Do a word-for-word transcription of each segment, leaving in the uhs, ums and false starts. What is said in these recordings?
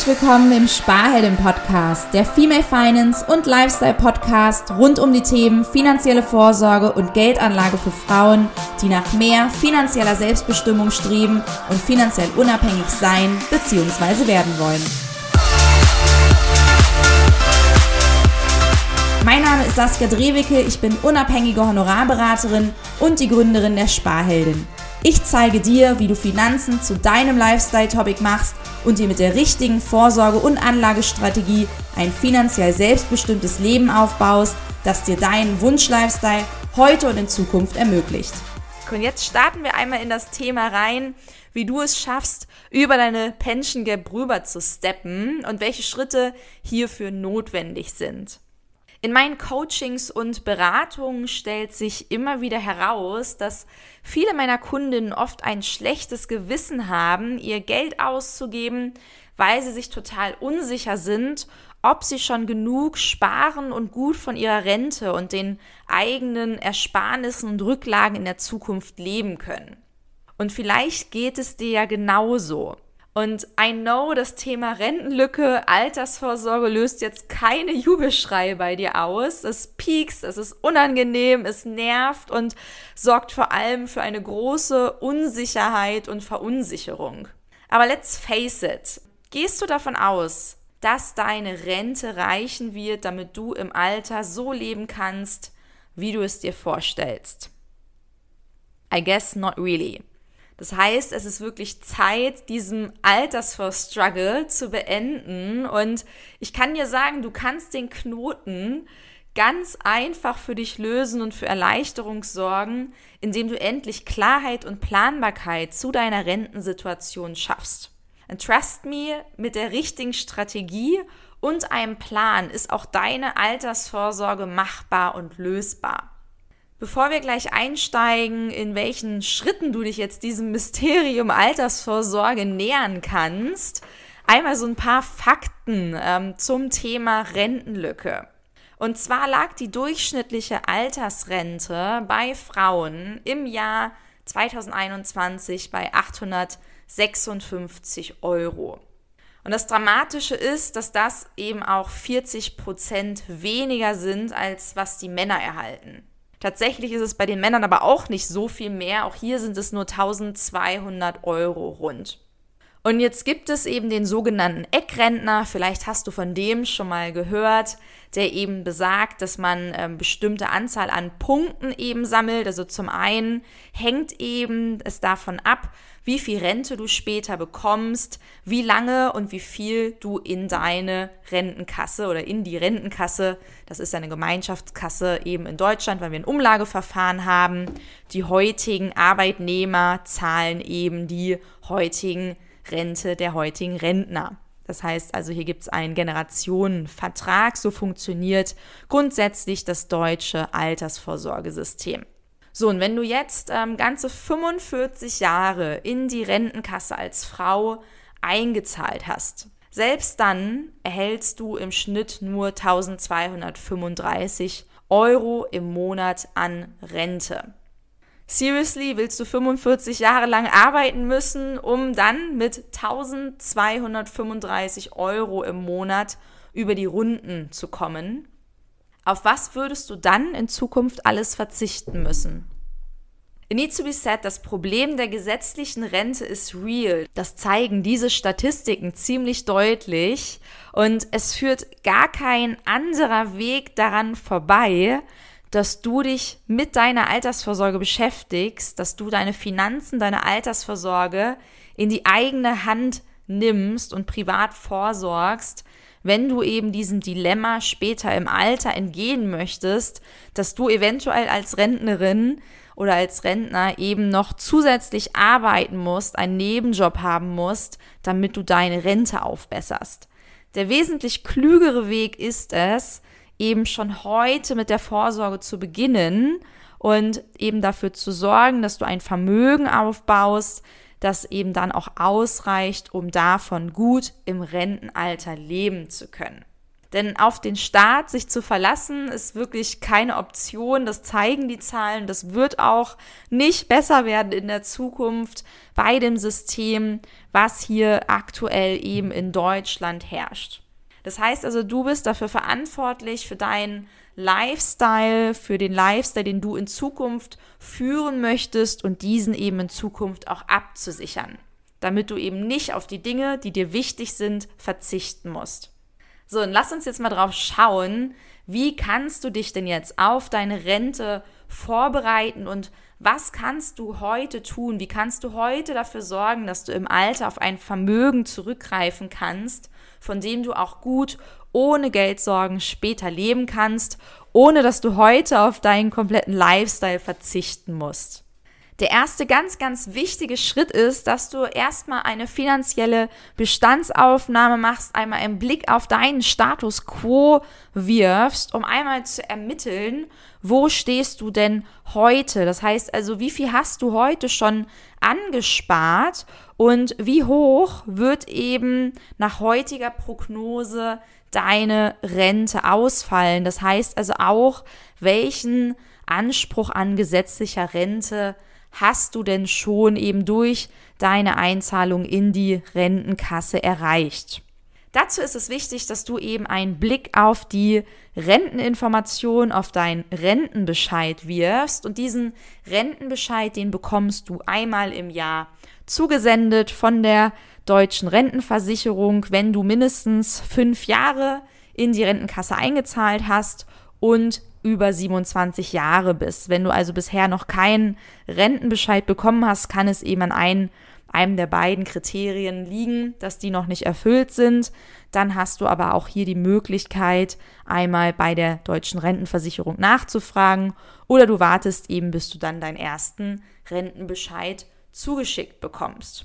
willkommen im Sparhelden-Podcast, der Female Finance und Lifestyle-Podcast rund um die Themen finanzielle Vorsorge und Geldanlage für Frauen, die nach mehr finanzieller Selbstbestimmung streben und finanziell unabhängig sein bzw. werden wollen. Mein Name ist Saskia Drewicke, ich bin unabhängige Honorarberaterin und die Gründerin der Sparheldin. Ich zeige dir, wie du Finanzen zu deinem Lifestyle-Topic machst und dir mit der richtigen Vorsorge- und Anlagestrategie ein finanziell selbstbestimmtes Leben aufbaust, das dir deinen Wunsch-Lifestyle heute und in Zukunft ermöglicht. Und jetzt starten wir einmal in das Thema rein, wie du es schaffst, über deine Pension Gap rüber zu steppen und welche Schritte hierfür notwendig sind. In meinen Coachings und Beratungen stellt sich immer wieder heraus, dass viele meiner Kundinnen oft ein schlechtes Gewissen haben, ihr Geld auszugeben, weil sie sich total unsicher sind, ob sie schon genug sparen und gut von ihrer Rente und den eigenen Ersparnissen und Rücklagen in der Zukunft leben können. Und vielleicht geht es dir ja genauso. Und I know, das Thema Rentenlücke, Altersvorsorge löst jetzt keine Jubelschreie bei dir aus. Es piekst, es ist unangenehm, es nervt und sorgt vor allem für eine große Unsicherheit und Verunsicherung. Aber let's face it, gehst du davon aus, dass deine Rente reichen wird, damit du im Alter so leben kannst, wie du es dir vorstellst? I guess not really. Das heißt, es ist wirklich Zeit, diesen Altersvorstruggle zu beenden. Und ich kann dir sagen, du kannst den Knoten ganz einfach für dich lösen und für Erleichterung sorgen, indem du endlich Klarheit und Planbarkeit zu deiner Rentensituation schaffst. Und trust me, mit der richtigen Strategie und einem Plan ist auch deine Altersvorsorge machbar und lösbar. Bevor wir gleich einsteigen, in welchen Schritten du dich jetzt diesem Mysterium Altersvorsorge nähern kannst, einmal so ein paar Fakten ähm, zum Thema Rentenlücke. Und zwar lag die durchschnittliche Altersrente bei Frauen im Jahr zweitausendeinundzwanzig bei achthundertsechsundfünfzig Euro. Und das Dramatische ist, dass das eben auch vierzig Prozent weniger sind, als was die Männer erhalten. Tatsächlich ist es bei den Männern aber auch nicht so viel mehr. Auch hier sind es nur eintausendzweihundert Euro rund. Und jetzt gibt es eben den sogenannten Eckrentner. Vielleicht hast du von dem schon mal gehört, der eben besagt, dass man ähm, bestimmte Anzahl an Punkten eben sammelt. Also zum einen hängt eben es davon ab, wie viel Rente du später bekommst, wie lange und wie viel du in deine Rentenkasse oder in die Rentenkasse, das ist eine Gemeinschaftskasse eben in Deutschland, weil wir ein Umlageverfahren haben, die heutigen Arbeitnehmer zahlen eben die heutigen Rente der heutigen Rentner. Das heißt also, hier gibt es einen Generationenvertrag, so funktioniert grundsätzlich das deutsche Altersvorsorgesystem. So, und wenn du jetzt ähm, ganze fünfundvierzig Jahre in die Rentenkasse als Frau eingezahlt hast, selbst dann erhältst du im Schnitt nur eintausendzweihundertfünfunddreißig Euro im Monat an Rente. Seriously, willst du fünfundvierzig Jahre lang arbeiten müssen, um dann mit eintausendzweihundertfünfunddreißig Euro im Monat über die Runden zu kommen? Auf was würdest du dann in Zukunft alles verzichten müssen? It needs to be said, das Problem der gesetzlichen Rente ist real. Das zeigen diese Statistiken ziemlich deutlich und es führt gar kein anderer Weg daran vorbei, dass du dich mit deiner Altersvorsorge beschäftigst, dass du deine Finanzen, deine Altersvorsorge in die eigene Hand nimmst und privat vorsorgst, wenn du eben diesem Dilemma später im Alter entgehen möchtest, dass du eventuell als Rentnerin oder als Rentner eben noch zusätzlich arbeiten musst, einen Nebenjob haben musst, damit du deine Rente aufbesserst. Der wesentlich klügere Weg ist es, eben schon heute mit der Vorsorge zu beginnen und eben dafür zu sorgen, dass du ein Vermögen aufbaust, das eben dann auch ausreicht, um davon gut im Rentenalter leben zu können. Denn auf den Staat sich zu verlassen, ist wirklich keine Option. Das zeigen die Zahlen. Das wird auch nicht besser werden in der Zukunft bei dem System, was hier aktuell eben in Deutschland herrscht. Das heißt also, du bist dafür verantwortlich für deinen Lifestyle, für den Lifestyle, den du in Zukunft führen möchtest und diesen eben in Zukunft auch abzusichern, damit du eben nicht auf die Dinge, die dir wichtig sind, verzichten musst. So, und lass uns jetzt mal drauf schauen, wie kannst du dich denn jetzt auf deine Rente vorbereiten und was kannst du heute tun? Wie kannst du heute dafür sorgen, dass du im Alter auf ein Vermögen zurückgreifen kannst, von dem du auch gut ohne Geldsorgen später leben kannst, ohne dass du heute auf deinen kompletten Lifestyle verzichten musst? Der erste ganz, ganz wichtige Schritt ist, dass du erstmal eine finanzielle Bestandsaufnahme machst, einmal einen Blick auf deinen Status quo wirfst, um einmal zu ermitteln, wo stehst du denn heute? Das heißt also, wie viel hast du heute schon angespart und wie hoch wird eben nach heutiger Prognose deine Rente ausfallen? Das heißt also auch, welchen Anspruch an gesetzlicher Rente hast du denn schon eben durch deine Einzahlung in die Rentenkasse erreicht? Dazu ist es wichtig, dass du eben einen Blick auf die Renteninformation, auf deinen Rentenbescheid wirfst und diesen Rentenbescheid, den bekommst du einmal im Jahr zugesendet von der Deutschen Rentenversicherung, wenn du mindestens fünf Jahre in die Rentenkasse eingezahlt hast und über siebenundzwanzig Jahre bist. Wenn du also bisher noch keinen Rentenbescheid bekommen hast, kann es eben an ein, einem der beiden Kriterien liegen, dass die noch nicht erfüllt sind. Dann hast du aber auch hier die Möglichkeit, einmal bei der Deutschen Rentenversicherung nachzufragen oder du wartest eben, bis du dann deinen ersten Rentenbescheid zugeschickt bekommst.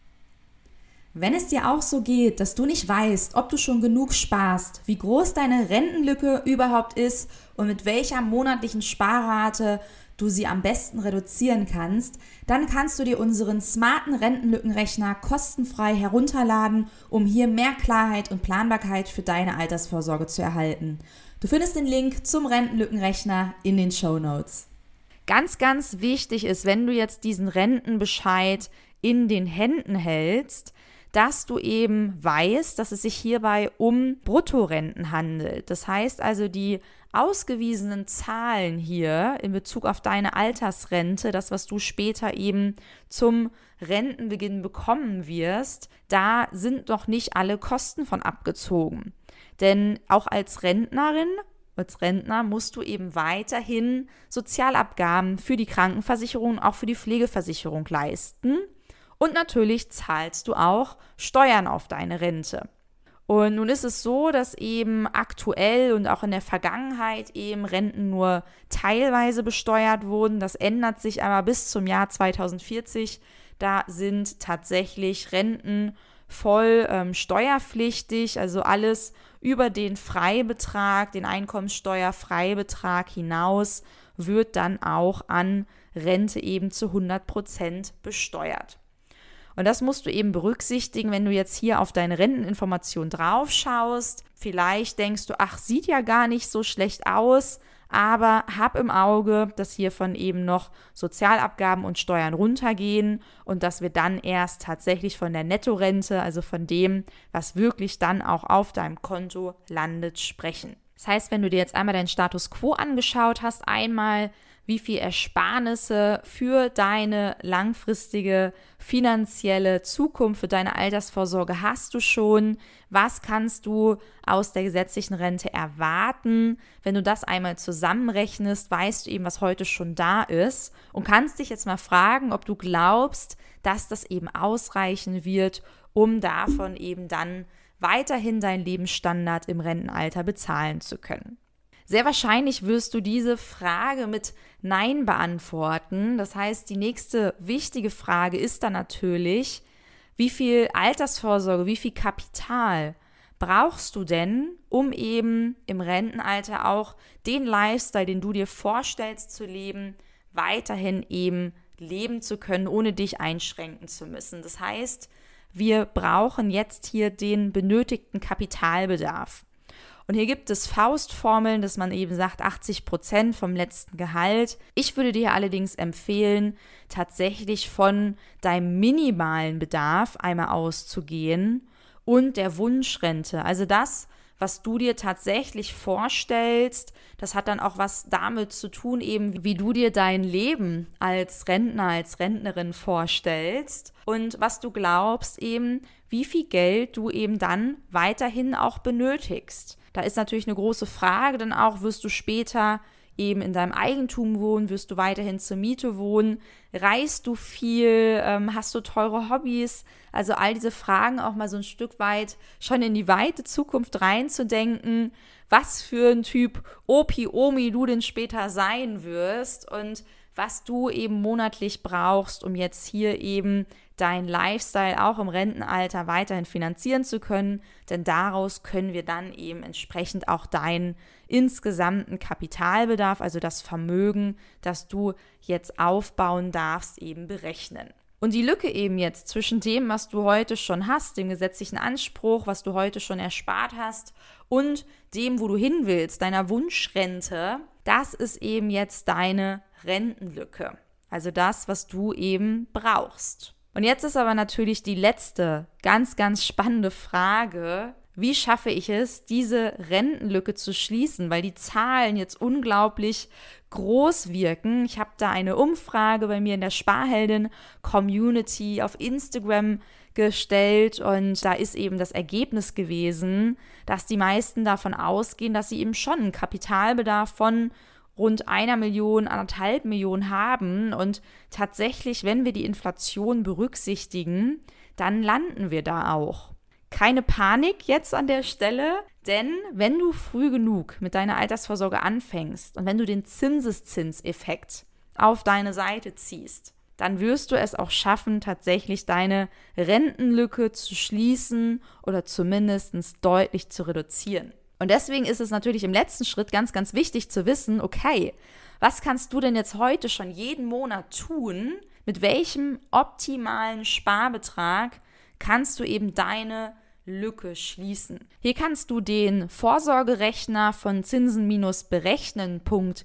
Wenn es dir auch so geht, dass du nicht weißt, ob du schon genug sparst, wie groß deine Rentenlücke überhaupt ist und mit welcher monatlichen Sparrate du sie am besten reduzieren kannst, dann kannst du dir unseren smarten Rentenlückenrechner kostenfrei herunterladen, um hier mehr Klarheit und Planbarkeit für deine Altersvorsorge zu erhalten. Du findest den Link zum Rentenlückenrechner in den Shownotes. Ganz, ganz wichtig ist, wenn du jetzt diesen Rentenbescheid in den Händen hältst, dass du eben weißt, dass es sich hierbei um Bruttorenten handelt. Das heißt also, die ausgewiesenen Zahlen hier in Bezug auf deine Altersrente, das, was du später eben zum Rentenbeginn bekommen wirst, da sind noch nicht alle Kosten von abgezogen. Denn auch als Rentnerin, als Rentner musst du eben weiterhin Sozialabgaben für die Krankenversicherung und auch für die Pflegeversicherung leisten. Und natürlich zahlst du auch Steuern auf deine Rente. Und nun ist es so, dass eben aktuell und auch in der Vergangenheit eben Renten nur teilweise besteuert wurden. Das ändert sich aber bis zum Jahr zweitausendvierzig. Da sind tatsächlich Renten voll ähm, steuerpflichtig, also alles über den Freibetrag, den Einkommensteuerfreibetrag hinaus wird dann auch an Rente eben zu hundert Prozent besteuert. Und das musst du eben berücksichtigen, wenn du jetzt hier auf deine Renteninformation drauf schaust. Vielleicht denkst du, ach, sieht ja gar nicht so schlecht aus, aber hab im Auge, dass hiervon eben noch Sozialabgaben und Steuern runtergehen und dass wir dann erst tatsächlich von der Nettorente, also von dem, was wirklich dann auch auf deinem Konto landet, sprechen. Das heißt, wenn du dir jetzt einmal deinen Status quo angeschaut hast, einmal wie viel Ersparnisse für deine langfristige finanzielle Zukunft, für deine Altersvorsorge hast du schon? Was kannst du aus der gesetzlichen Rente erwarten? Wenn du das einmal zusammenrechnest, weißt du eben, was heute schon da ist und kannst dich jetzt mal fragen, ob du glaubst, dass das eben ausreichen wird, um davon eben dann weiterhin deinen Lebensstandard im Rentenalter bezahlen zu können. Sehr wahrscheinlich wirst du diese Frage mit Nein beantworten. Das heißt, die nächste wichtige Frage ist dann natürlich, wie viel Altersvorsorge, wie viel Kapital brauchst du denn, um eben im Rentenalter auch den Lifestyle, den du dir vorstellst zu leben, weiterhin eben leben zu können, ohne dich einschränken zu müssen. Das heißt, wir brauchen jetzt hier den benötigten Kapitalbedarf. Und hier gibt es Faustformeln, dass man eben sagt, achtzig Prozent vom letzten Gehalt. Ich würde dir allerdings empfehlen, tatsächlich von deinem minimalen Bedarf einmal auszugehen und der Wunschrente. Also das, was du dir tatsächlich vorstellst, das hat dann auch was damit zu tun, eben wie du dir dein Leben als Rentner, als Rentnerin vorstellst und was du glaubst eben, wie viel Geld du eben dann weiterhin auch benötigst. Da ist natürlich eine große Frage, dann auch, wirst du später eben in deinem Eigentum wohnen, wirst du weiterhin zur Miete wohnen, reist du viel, ähm, hast du teure Hobbys, also all diese Fragen auch mal so ein Stück weit schon in die weite Zukunft reinzudenken, was für ein Typ Opi, Omi du denn später sein wirst und was du eben monatlich brauchst, um jetzt hier eben dein Lifestyle auch im Rentenalter weiterhin finanzieren zu können, denn daraus können wir dann eben entsprechend auch deinen insgesamten Kapitalbedarf, also das Vermögen, das du jetzt aufbauen darfst, eben berechnen. Und die Lücke eben jetzt zwischen dem, was du heute schon hast, dem gesetzlichen Anspruch, was du heute schon erspart hast und dem, wo du hin willst, deiner Wunschrente, das ist eben jetzt deine Rentenlücke. Also das, was du eben brauchst. Und jetzt ist aber natürlich die letzte ganz, ganz spannende Frage: Wie schaffe ich es, diese Rentenlücke zu schließen, weil die Zahlen jetzt unglaublich groß wirken. Ich habe da eine Umfrage bei mir in der Sparheldin-Community auf Instagram gestellt und da ist eben das Ergebnis gewesen, dass die meisten davon ausgehen, dass sie eben schon einen Kapitalbedarf von rund einer Million, anderthalb Millionen haben und tatsächlich, wenn wir die Inflation berücksichtigen, dann landen wir da auch. Keine Panik jetzt an der Stelle, denn wenn du früh genug mit deiner Altersvorsorge anfängst und wenn du den Zinseszinseffekt auf deine Seite ziehst, dann wirst du es auch schaffen, tatsächlich deine Rentenlücke zu schließen oder zumindest deutlich zu reduzieren. Und deswegen ist es natürlich im letzten Schritt ganz, ganz wichtig zu wissen, okay, was kannst du denn jetzt heute schon jeden Monat tun? Mit welchem optimalen Sparbetrag kannst du eben deine Lücke schließen? Hier kannst du den Vorsorgerechner von zinsen berechnen punkt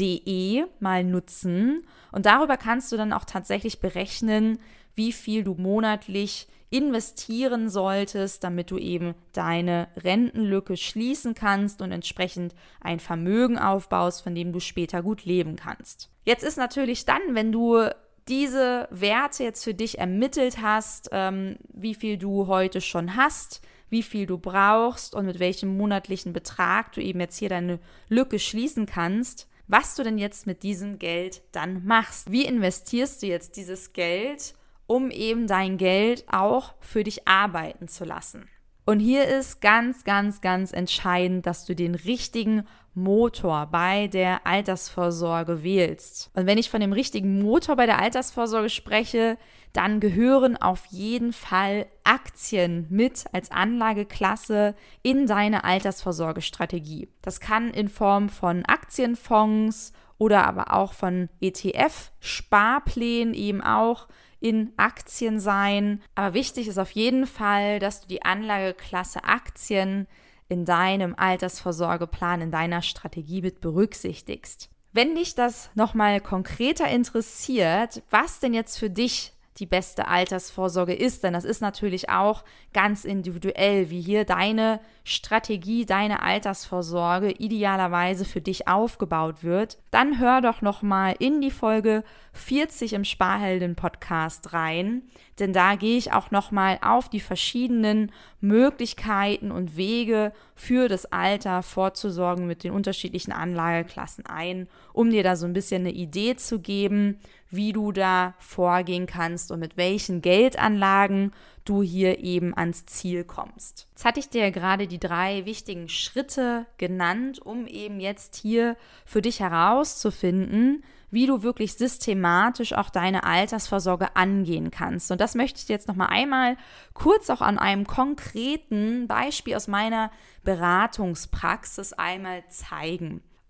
de mal nutzen und darüber kannst du dann auch tatsächlich berechnen, wie viel du monatlich investieren solltest, damit du eben deine Rentenlücke schließen kannst und entsprechend ein Vermögen aufbaust, von dem du später gut leben kannst. Jetzt ist natürlich dann, wenn du diese Werte jetzt für dich ermittelt hast, ähm, wie viel du heute schon hast, wie viel du brauchst und mit welchem monatlichen Betrag du eben jetzt hier deine Lücke schließen kannst, was du denn jetzt mit diesem Geld dann machst. Wie investierst du jetzt dieses Geld, um eben dein Geld auch für dich arbeiten zu lassen? Und hier ist ganz, ganz, ganz entscheidend, dass du den richtigen Motor bei der Altersvorsorge wählst. Und wenn ich von dem richtigen Motor bei der Altersvorsorge spreche, dann gehören auf jeden Fall Aktien mit als Anlageklasse in deine Altersvorsorgestrategie. Das kann in Form von Aktienfonds oder aber auch von E T F-Sparplänen eben auch in Aktien sein. Aber wichtig ist auf jeden Fall, dass du die Anlageklasse Aktien in deinem Altersvorsorgeplan, in deiner Strategie mit berücksichtigst. Wenn dich das nochmal konkreter interessiert, was denn jetzt für dich die beste Altersvorsorge ist, denn das ist natürlich auch ganz individuell, wie hier deine Strategie, deine Altersvorsorge idealerweise für dich aufgebaut wird, dann hör doch nochmal in die Folge vierzig im Sparhelden-Podcast rein, denn da gehe ich auch nochmal auf die verschiedenen Möglichkeiten und Wege für das Alter vorzusorgen mit den unterschiedlichen Anlageklassen ein, um dir da so ein bisschen eine Idee zu geben, wie du da vorgehen kannst und mit welchen Geldanlagen du hier eben ans Ziel kommst. Jetzt hatte ich dir ja gerade die drei wichtigen Schritte genannt, um eben jetzt hier für dich herauszufinden, wie du wirklich systematisch auch deine Altersvorsorge angehen kannst. Und das möchte ich dir jetzt nochmal einmal kurz auch an einem konkreten Beispiel aus meiner Beratungspraxis einmal zeigen.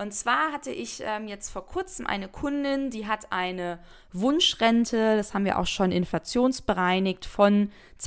Und zwar hatte ich ähm, jetzt vor kurzem eine Kundin, die hat eine Wunschrente, das haben wir auch schon inflationsbereinigt, von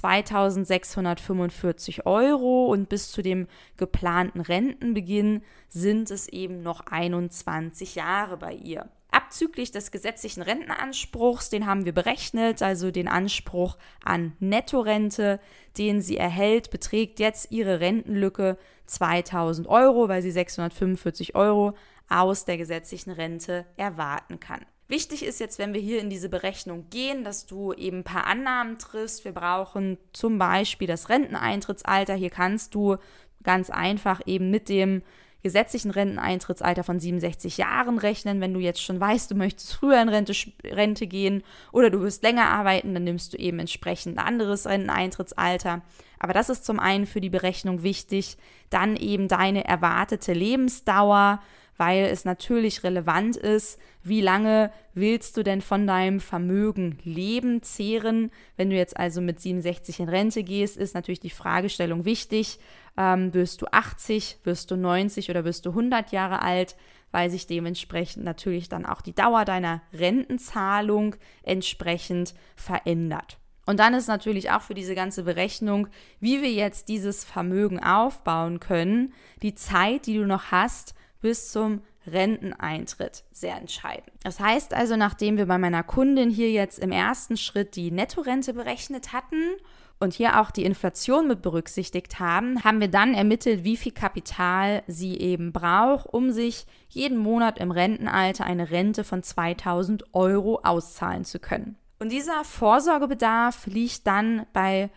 zweitausendsechshundertfünfundvierzig Euro und bis zu dem geplanten Rentenbeginn sind es eben noch einundzwanzig Jahre bei ihr. Abzüglich des gesetzlichen Rentenanspruchs, den haben wir berechnet, also den Anspruch an Nettorente, den sie erhält, beträgt jetzt ihre Rentenlücke zweitausend Euro, weil sie sechshundertfünfundvierzig Euro aus der gesetzlichen Rente erwarten kann. Wichtig ist jetzt, wenn wir hier in diese Berechnung gehen, dass du eben ein paar Annahmen triffst. Wir brauchen zum Beispiel das Renteneintrittsalter. Hier kannst du ganz einfach eben mit dem gesetzlichen Renteneintrittsalter von siebenundsechzig Jahren rechnen. Wenn du jetzt schon weißt, du möchtest früher in Rente, Rente gehen oder du wirst länger arbeiten, dann nimmst du eben entsprechend ein anderes Renteneintrittsalter. Aber das ist zum einen für die Berechnung wichtig. Dann eben deine erwartete Lebensdauer, weil es natürlich relevant ist, wie lange willst du denn von deinem Vermögen leben, zehren. Wenn du jetzt also mit siebenundsechzig in Rente gehst, ist natürlich die Fragestellung wichtig. Ähm, wirst du achtzig, wirst du neunzig oder wirst du hundert Jahre alt, weil sich dementsprechend natürlich dann auch die Dauer deiner Rentenzahlung entsprechend verändert. Und dann ist natürlich auch für diese ganze Berechnung, wie wir jetzt dieses Vermögen aufbauen können, die Zeit, die du noch hast, bis zum Renteneintritt sehr entscheidend. Das heißt also, nachdem wir bei meiner Kundin hier jetzt im ersten Schritt die Nettorente berechnet hatten und hier auch die Inflation mit berücksichtigt haben, haben wir dann ermittelt, wie viel Kapital sie eben braucht, um sich jeden Monat im Rentenalter eine Rente von zweitausend Euro auszahlen zu können. Und dieser Vorsorgebedarf liegt dann bei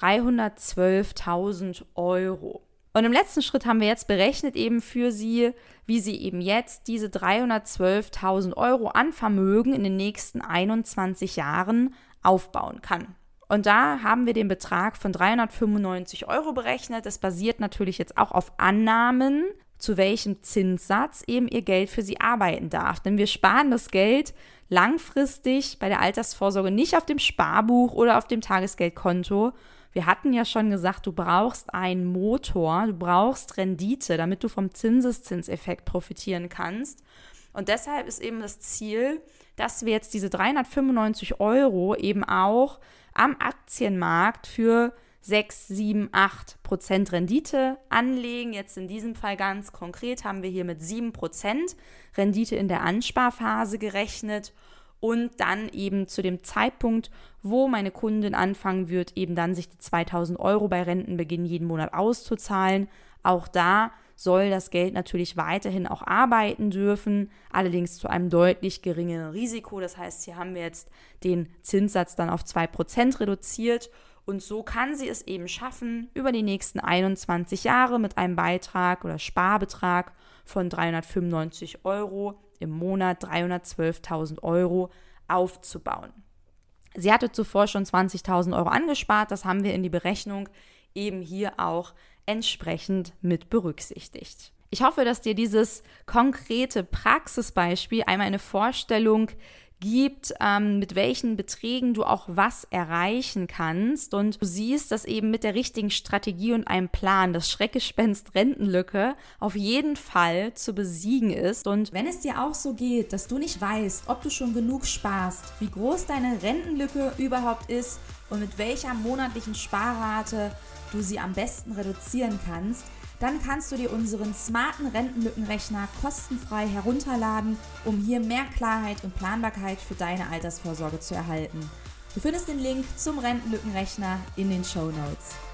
dreihundertzwölftausend Euro. Und im letzten Schritt haben wir jetzt berechnet eben für sie, wie sie eben jetzt diese dreihundertzwölftausend Euro an Vermögen in den nächsten einundzwanzig Jahren aufbauen kann. Und da haben wir den Betrag von dreihundertfünfundneunzig Euro berechnet. Das basiert natürlich jetzt auch auf Annahmen, zu welchem Zinssatz eben ihr Geld für sie arbeiten darf. Denn wir sparen das Geld langfristig bei der Altersvorsorge nicht auf dem Sparbuch oder auf dem Tagesgeldkonto. Wir hatten ja schon gesagt, du brauchst einen Motor, du brauchst Rendite, damit du vom Zinseszinseffekt profitieren kannst. Und deshalb ist eben das Ziel, dass wir jetzt diese dreihundertfünfundneunzig Euro eben auch am Aktienmarkt für sechs, sieben, acht Prozent Rendite anlegen. Jetzt in diesem Fall ganz konkret haben wir hier mit sieben Prozent Rendite in der Ansparphase gerechnet. Und dann eben zu dem Zeitpunkt, wo meine Kundin anfangen wird, eben dann sich die zweitausend Euro bei Rentenbeginn jeden Monat auszuzahlen. Auch da soll das Geld natürlich weiterhin auch arbeiten dürfen, allerdings zu einem deutlich geringeren Risiko. Das heißt, hier haben wir jetzt den Zinssatz dann auf zwei Prozent reduziert. Und so kann sie es eben schaffen, über die nächsten einundzwanzig Jahre mit einem Beitrag oder Sparbetrag von dreihundertfünfundneunzig Euro im Monat dreihundertzwölftausend Euro aufzubauen. Sie hatte zuvor schon zwanzigtausend Euro angespart, das haben wir in die Berechnung eben hier auch entsprechend mit berücksichtigt. Ich hoffe, dass dir dieses konkrete Praxisbeispiel einmal eine Vorstellung gibt, ähm, mit welchen Beträgen du auch was erreichen kannst. Und du siehst, dass eben mit der richtigen Strategie und einem Plan das Schreckgespenst Rentenlücke auf jeden Fall zu besiegen ist. Und wenn es dir auch so geht, dass du nicht weißt, ob du schon genug sparst, wie groß deine Rentenlücke überhaupt ist und mit welcher monatlichen Sparrate du sie am besten reduzieren kannst, dann kannst du dir unseren smarten Rentenlückenrechner kostenfrei herunterladen, um hier mehr Klarheit und Planbarkeit für deine Altersvorsorge zu erhalten. Du findest den Link zum Rentenlückenrechner in den Shownotes.